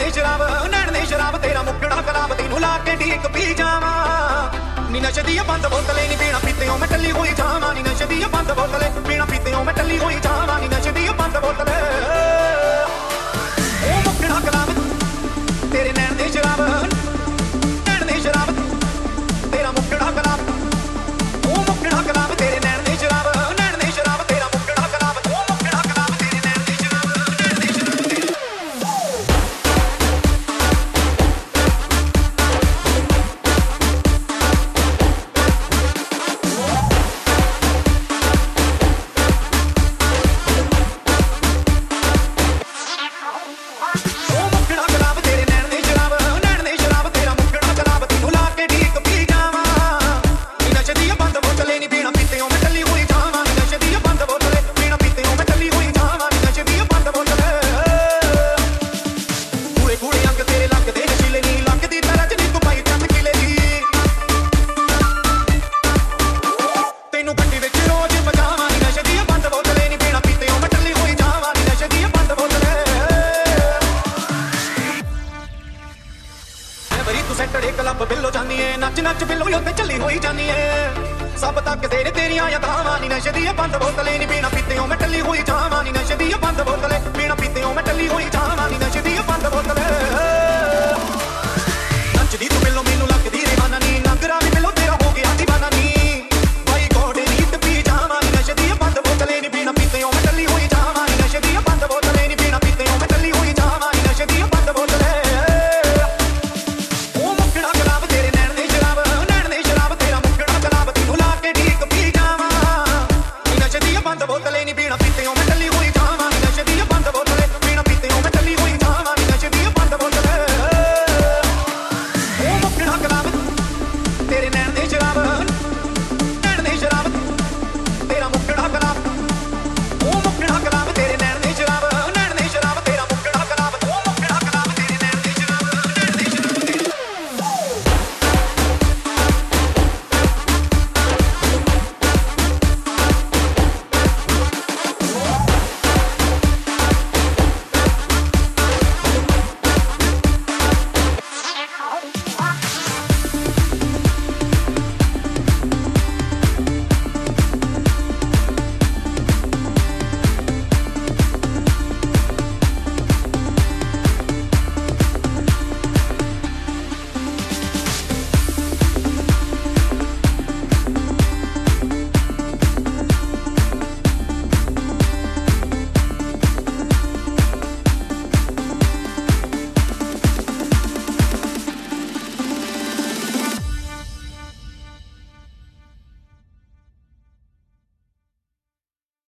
ਦੇ ਸ਼ਰਾਬ ਨੈਣ ਦੇ ਸ਼ਰਾਬ ਤੇਰਾ ਮੁੱਕੜਾ ਖਰਾਬ ਤੈਨੂੰ ਲਾ ਕੇ ਢੀਕ ਪੀ ਜਾਵਾਂ ਨੀ ਨਸ਼ੇ ਦੀ ਬੰਦ ਬੋਤਲੇ ਨੀ ਪੀਣਾ ਪੀਤਿਓ ਮੈਂ ਟੱਲੀ ਹੋਈ ਜਾਵਾਂ ਨੀ ਨਸ਼ੇ ਦੀ ਬੰਦ ਬੋਤਲੇ ਪੀਣਾ ਪੀਤਿਓ ਮੈਂ ਟੱਲੀ ਹੋਈ ਜਾਵਾਂ ਨੀ ਨਸ਼ੇ ਦੀ ਬੰਦ ਬੋਤਲੇ ਉਹ ਮੁੱਕੜਾ ਖਰਾਬ ਤੇਰੇ ਨੈਣ ਦੇ ਸ਼ਰਾਬ ਨੈਣ ਦੇ ਸ਼ਰਾਬ ਤੇਰਾ ਮੁੱਕੜਾ ਖਰਾਬ ਉਹ ਮੁੱਕੜਾ ਖਰਾਬ ਤੇਰੇ ਨੈਣ ਦੇ ਸ਼ਰਾਬ ਨੈਣ ਦੇ ਸ਼ਰਾਬ ਤੇਰਾ ਮੁੱਕੜਾ ਖਰਾਬ ਉਹ ਮੁੱਕੜਾ ਖਰਾਬ ਤੇਰੇ ਨੈਣ ਦੇ ਸ਼ਰਾਬ ਨੈਣ ਦੇ ਸ਼ਰਾਬ ਸੈਂਟੜੇ ਕਲੱਬ ਬਿੱਲੋ ਜਾਨੀ ਏ ਨੱਚ ਨੱਚ ਬਿੱਲੋ ਉੱਤੇ ਚੱਲੀ ਹੋਈ ਜਾਨੀ ਏ ਸਭ ਤੱਕ ਤੇਰੇ ਤੇਰੀਆਂ ਯਾਦਾਂ ਨੀ ਨਸ਼ੇ ਦੀ ਬੰਦ ਬੋਤਲੇ ਨੀ ਪੀਣਾ ਪੀਤਿਓ ਮੈਂ ਟੱਲੀ ਹੋਈ ਜਾਵਾਂ ਨੀ ਨਸ਼ੇ ਦੀ ਬੰਦ ਬੋਤਲੇ ਪੀਣਾ ਪੀਤਿਓ ਮੈਂ ਟੱਲੀ ਹੋਈ ਜਾਵਾਂ ਨੀ ਨਸ਼ੇ ਦੀ ਬੰਦ ਬੋਤਲੇ